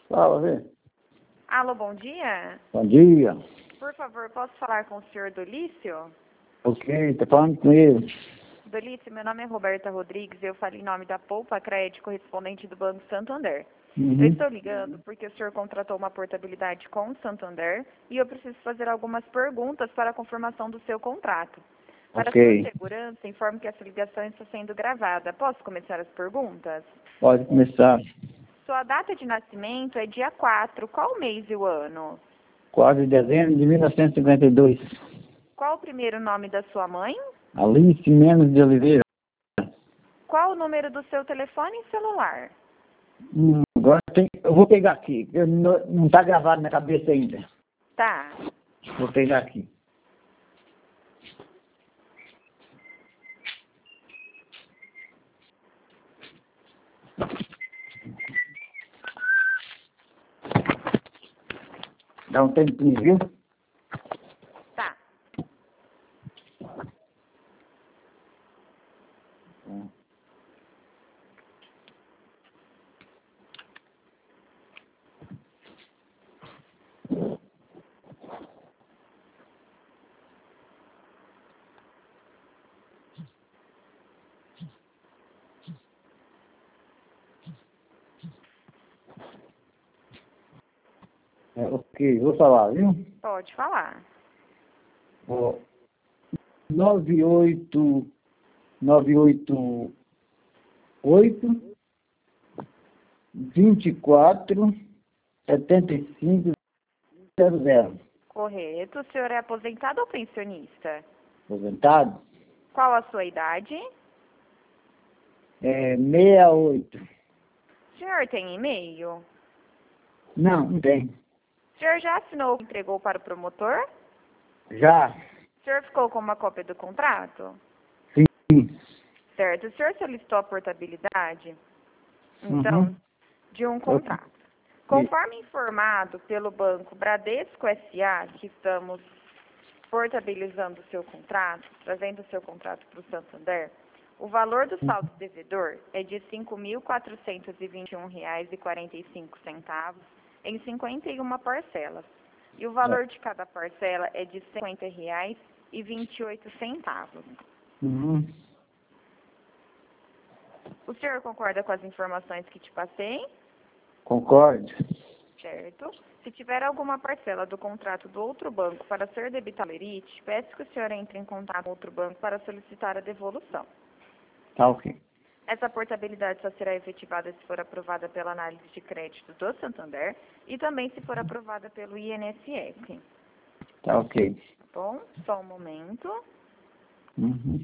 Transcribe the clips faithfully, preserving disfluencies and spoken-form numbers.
Fala, Vê. Alô, bom dia. Bom dia. Por favor, posso falar com o senhor Dolício? Ok, tá falando com ele. Dolício, meu nome é Roberta Rodrigues e eu falo em nome da Poupa Crédito, correspondente do Banco Santander. Uhum. Eu estou ligando porque o senhor contratou uma portabilidade com o Santander e eu preciso fazer algumas perguntas para a confirmação do seu contrato. Para Ok. sua segurança, informo que essa ligação está sendo gravada. Posso começar as perguntas? Pode começar. Sua data de nascimento é dia quatro. Qual o mês e o ano? quatro de dezembro de mil novecentos e cinquenta e dois. Qual o primeiro nome da sua mãe? Alice Menos de Oliveira. Qual o número do seu telefone e celular? Hum, agora tem, eu vou pegar aqui. Eu não, não tá gravado na cabeça ainda. Tá. Vou pegar aqui. Dá um tempinho, viu? Tá. É, ok, vou falar, viu? Pode falar. Ó, nove oito nove oito oito vinte e quatro setenta e cinco zero zero. Correto. O senhor é aposentado ou pensionista? Aposentado? Qual a sua idade? É sessenta e oito. O senhor tem e-mail? Não, não tem. O senhor já assinou e entregou para o promotor? Já? O senhor ficou com uma cópia do contrato? Sim. Certo. O senhor solicitou a portabilidade? Então, Uhum. de um contrato. E- Conforme informado pelo Banco Bradesco S A, que estamos portabilizando o seu contrato, trazendo o seu contrato para o Santander, o valor do saldo devedor é de cinco mil quatrocentos e vinte e um reais e quarenta e cinco centavos em cinquenta e uma parcelas. E o valor de cada parcela é de cinquenta reais e vinte e oito centavos. Uhum. O senhor concorda com as informações que te passei? Concordo. Certo. Se tiver alguma parcela do contrato do outro banco para ser debitada ao Lerite, peço que o senhor entre em contato com outro banco para solicitar a devolução. Tá ok. Essa portabilidade só será efetivada se for aprovada pela análise de crédito do Santander e também se for aprovada pelo I N S S. Tá ok. Tá bom? Só um momento. Uhum.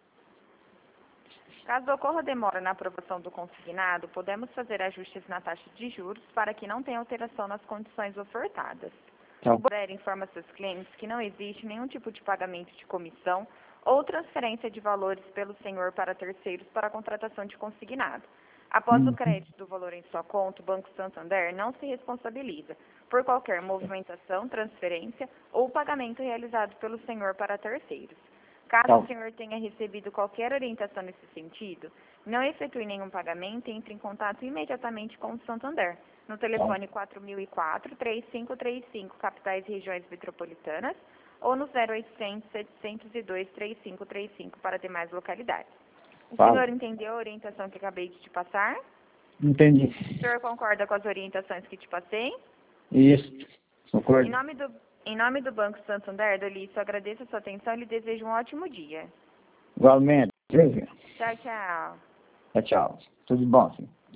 Caso ocorra demora na aprovação do consignado, podemos fazer ajustes na taxa de juros para que não tenha alteração nas condições ofertadas. Tá. O banco informa a seus clientes que não existe nenhum tipo de pagamento de comissão ou transferência de valores pelo senhor para terceiros para a contratação de consignado. Após o Uhum. crédito do valor em sua conta, o Banco Santander não se responsabiliza por qualquer movimentação, transferência ou pagamento realizado pelo senhor para terceiros. Caso Tá. o senhor tenha recebido qualquer orientação nesse sentido, não efetue nenhum pagamento e entre em contato imediatamente com o Santander, no telefone quatro mil e quatro, três cinco três cinco, capitais e regiões metropolitanas, ou no zero oitocentos, setecentos e dois, trinta e cinco trinta e cinco para demais localidades. O Fala. senhor entendeu a orientação que acabei de te passar? Entendi. O senhor concorda com as orientações que te passei? Isso. Em Concordo. nome do, em nome do Banco Santander, Dolício, agradeço a sua atenção e lhe desejo um ótimo dia. Igualmente. Tchau, tchau. Tchau, tchau. Tudo bom, sim.